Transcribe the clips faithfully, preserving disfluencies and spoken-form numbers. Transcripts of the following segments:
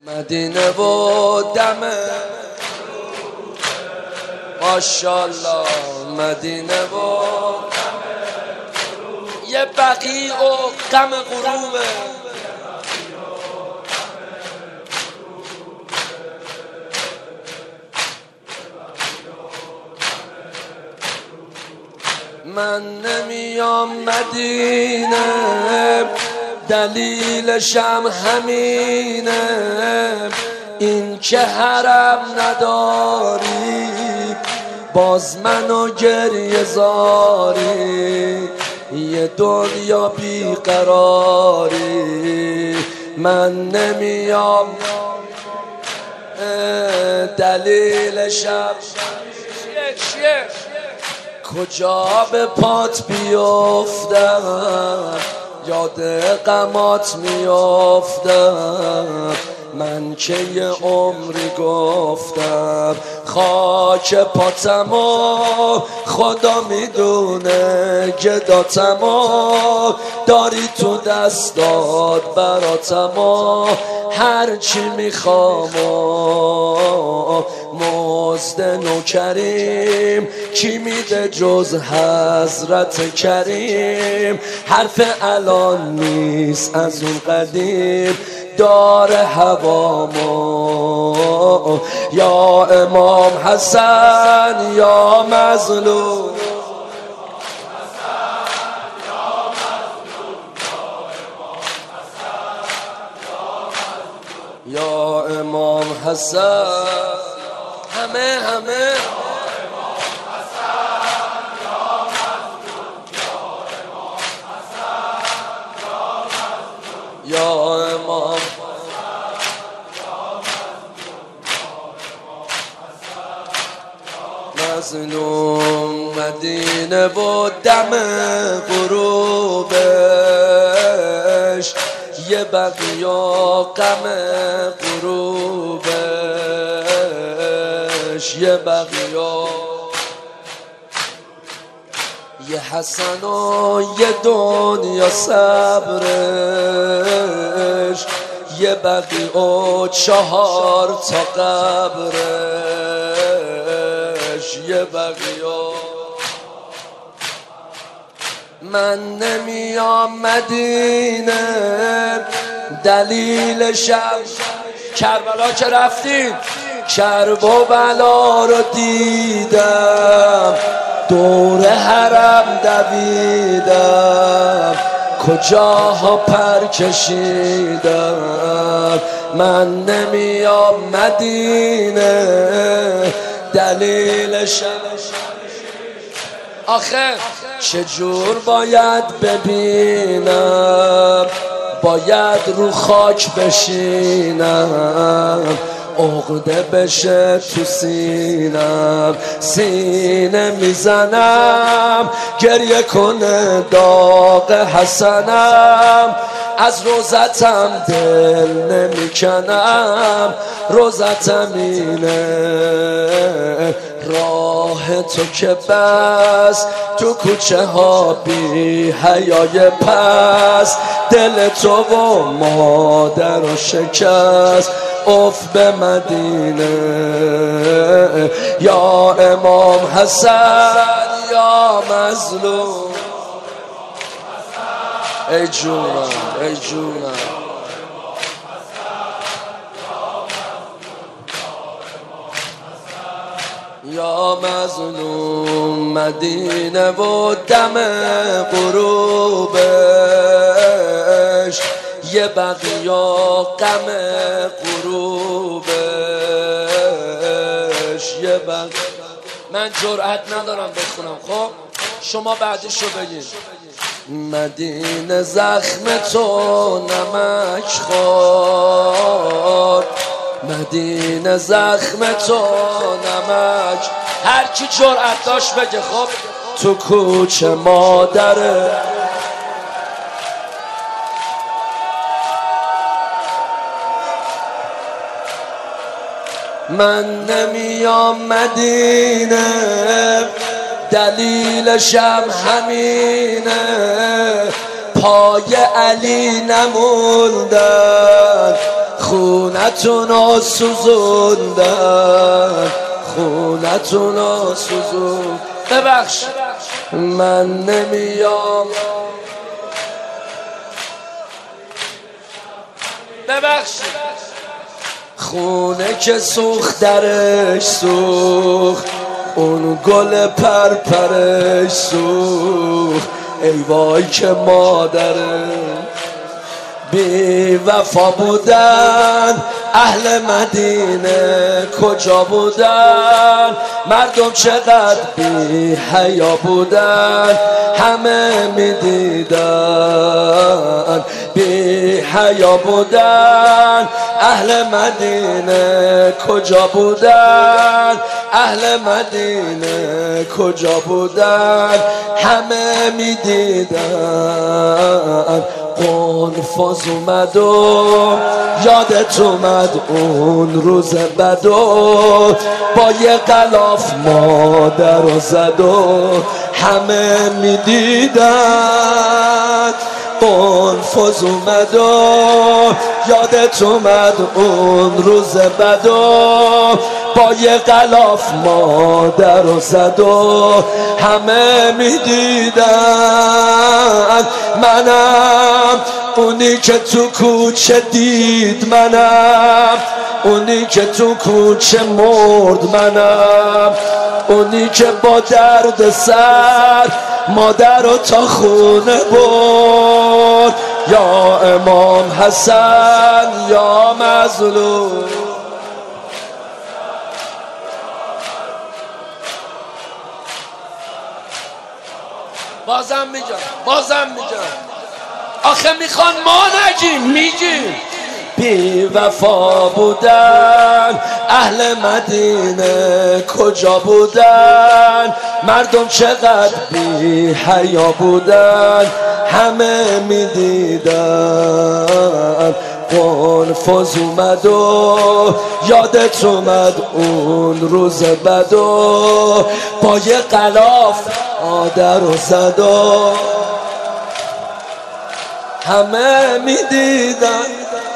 مدینه و دمه ماشالله مدینه و یه بقیع و غم غروبه من نمیام مدینه دلیلشم همینه، این که حرم نداری باز منو گریه زاری، یه دنیا بیقراری. من نمیام دلیلشم چیه کجا به پات بیفتم، یاد غمات میافتم. من که یه عمری گفتم خاک پاتم و خدا میدونه گداتم و داری تو دستات براتم و هرچی میخوام و مزد نوکریم کی میده جز حضرت کریم. حرف الان نیست از اون قدیم دار هوامو، یا امام حسن یا مظلوم، یا امام حسن همه همه یا امام مظلوم. مدینه و دم غروبش یه بقیا غم غروبش، یه بقیا یه حسن و یه دنیا صبرش، یه بقی و چهار تا قبرش، یه بقی و من نمیام مدینه دلیلشم کربلا که رفتیم کرب و بلا رو دیدم، دور حرم دویدم کجاها پر کشیدم. من نمیام مدینه دلیلشم آخه چجور باید ببینم، باید رو خاک بشینم، عقده بشه تو سینم، سینه میزنم گریه کنه داغ حسنم. از روزتم دل نمیکنم، روزتم اینه راه تو که بس تو کوچه ها بی حیای پس، دل تو و مادر و شکست اف به مدینه. یا امام حسن یا مظلوم، ای جونم ای جونم یا مظلوم. مدینه و دم غروبش یه بقیا غم غروبش، یه بقیا من جرأت ندارم بخونم، خب شما بعدشو بگید. مدینه زخم تو نمک خورد، مدینه زخم تو نمک، هر کی جرأت داشت بگه خب تو کوچه مادره. من نمیام مدینه دلیلشم همینه، پای علی نموندن خونتونو سوزوندن خونتونو سوزون ببخش من نمیام ببخش خونه که سوخت درش سوخت اون گل پرپرش سوخت ای وای که مادره بی وفا بودن اهل مدینه کجا بودن مردم چقدر بی حیا بودن همه میدیدن بی حیا بودن اهل مدینه کجا بودن اهل مدینه کجا بودن همه میدیدن قنفذ اومد و یادت اومد اون روز بدو با یه غلاف مادر زد و همه میدیدن قنفذ اومد و یادت اومد اون روز بدو با یه غلاف مادر زد و همه میدیدن منم اونی که تو کوچه دید منم اونی که تو کوچه مرد منم اونی که با درد سر مادر رو تا خونه برد یا امام حسن یا مظلوم بازم میگم بازم میگم آخه میخوان ما نگیم میگیم بی وفا بودن اهل مدینه کجا بودن مردم چقدر بی حیا بودن همه میدیدن قنفذ اومد و یادت اومد اون روز بدو با یه غلاف مادر رو زد و همه میدیدن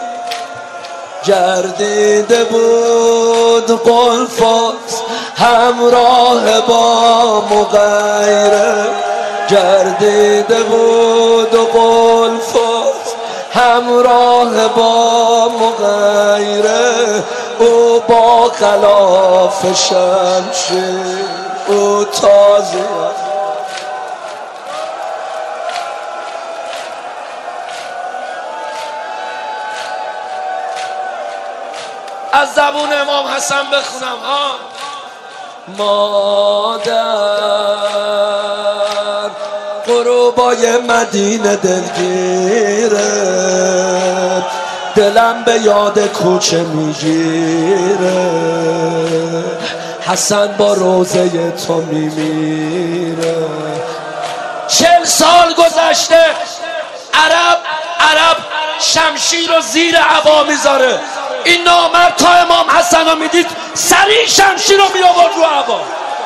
گردیده بود قنفذ همراه با مغیره گردیده بود قنفذ همراه با مغیره او با غلاف شمشیر او تازه از زبون امام حسن بخونم ها مادر غروبای مدینه دلگیره دلم به یاد کوچه میگیره حسن با روزه تو میمیره چل سال گذشته عرب عرب شمشیر رو زیر عبا میذاره این نامرد تا امام حسن رو میدید سریع شمشیر رو میآورد رو عبا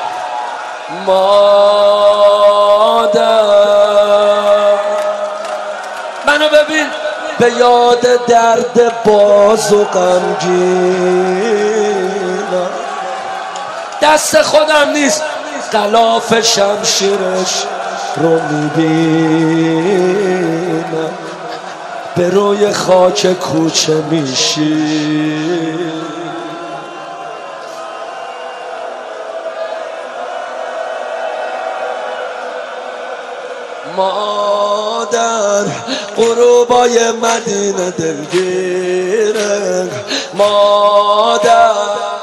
مادر منو ببین به یاد درد باز و غمگینم دست خودم نیست غلاف شمشیرش رو میبینم به روی خاک کوچه میشی مادر غروبای مدینه دلگیره مادر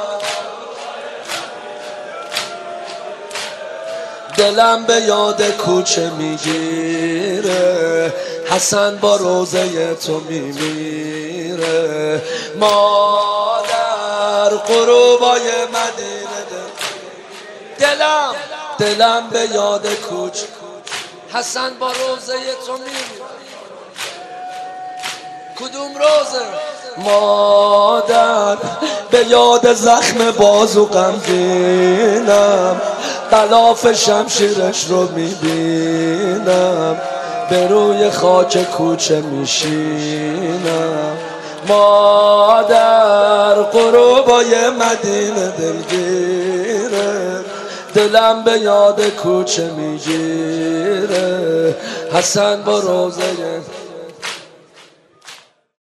دلم به یاد کوچه میگیره حسن با روزه تو میمیره مادر غروبای مدینه دلم دلم به یاد کوچه حسن با روزه تو میمیره کدوم روزه مادر به یاد زخم بازو غمگینم غلاف شمشیرش رو میبینم به روی خاک کوچه میشینم مادر غروبای مدینه دلگیره، دلم به یاد کوچه میگیره. حسن با روزه